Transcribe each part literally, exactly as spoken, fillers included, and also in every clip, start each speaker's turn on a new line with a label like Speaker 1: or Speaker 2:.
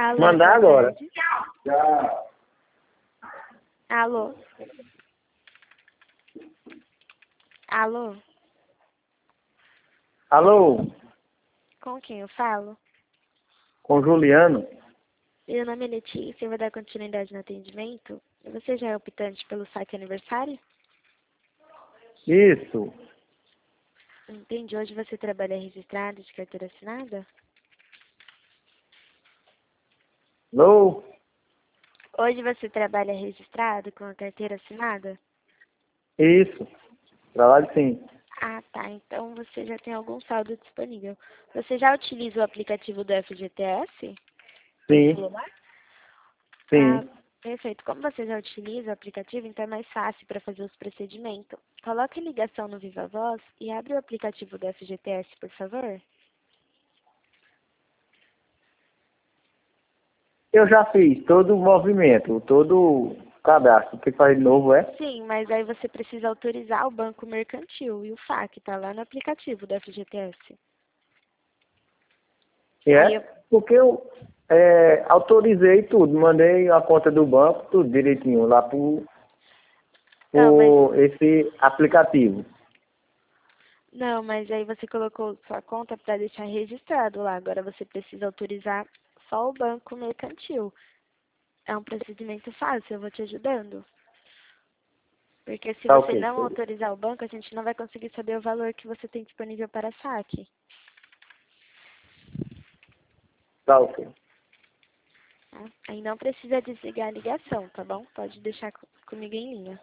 Speaker 1: Alô,
Speaker 2: Mandar
Speaker 1: boa
Speaker 2: agora.
Speaker 1: tarde. Alô? Alô?
Speaker 2: Alô,
Speaker 1: Com quem eu falo?
Speaker 2: com o Juliano?
Speaker 1: Meu nome é Letícia, eu vou dar continuidade no atendimento. Você já é optante pelo saque aniversário?
Speaker 2: Isso.
Speaker 1: Entendi. Hoje você trabalha registrado de carteira assinada?
Speaker 2: Alô?
Speaker 1: Hoje você trabalha registrado com a carteira assinada?
Speaker 2: Isso. Trabalho sim.
Speaker 1: Ah, tá. Então você já tem algum saldo disponível. Você já utiliza o aplicativo do F G T S no
Speaker 2: Sim.
Speaker 1: celular? Ah,
Speaker 2: Sim.
Speaker 1: perfeito. Como você já utiliza o aplicativo, então é mais fácil para fazer os procedimentos. Coloque ligação no Viva Voz e abre o aplicativo do F G T S, por favor.
Speaker 2: Eu já fiz todo o movimento, todo o cadastro. Tem que fazer de novo, é?
Speaker 1: Sim, mas aí você precisa autorizar o banco mercantil e o F A Q, tá lá no aplicativo do F G T S.
Speaker 2: E
Speaker 1: Aí eu...
Speaker 2: é? Porque eu é, autorizei tudo. Mandei a conta do banco, tudo direitinho, lá pro,
Speaker 1: Não, mas...
Speaker 2: pro esse aplicativo.
Speaker 1: Não, mas aí você colocou sua conta para deixar registrado lá. Agora você precisa autorizar só o banco mercantil. É um procedimento fácil, eu vou te ajudando. Porque se
Speaker 2: Tá
Speaker 1: você
Speaker 2: ok.
Speaker 1: não autorizar o banco, a gente não vai conseguir saber o valor que você tem disponível para saque.
Speaker 2: Tá ok.
Speaker 1: Tá? Aí não precisa desligar a ligação, tá bom? Pode deixar co- comigo em linha.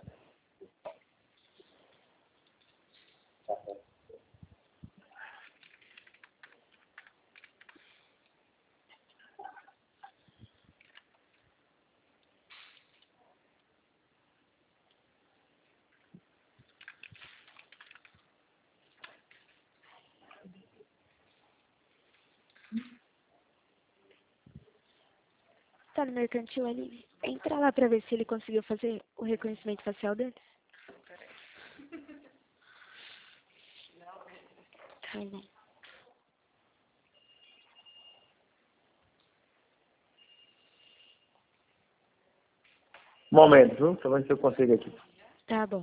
Speaker 1: Tá no mercantil ali? Entra lá pra ver se ele conseguiu fazer o reconhecimento facial dele. Tá bom.
Speaker 2: Um momento, viu? Deixa eu ver se eu consigo aqui.
Speaker 1: Tá bom.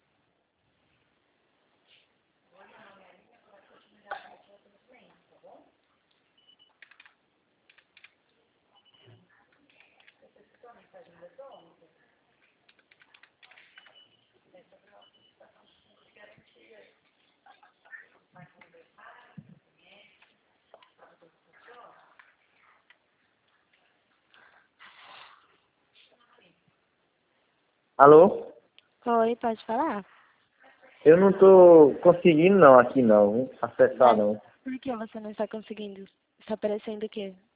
Speaker 2: Alô?
Speaker 1: Oi, pode falar?
Speaker 2: Eu não tô conseguindo não aqui não, viu? Acessar
Speaker 1: Mas
Speaker 2: não.
Speaker 1: por que você não está conseguindo? Está aparecendo o quê?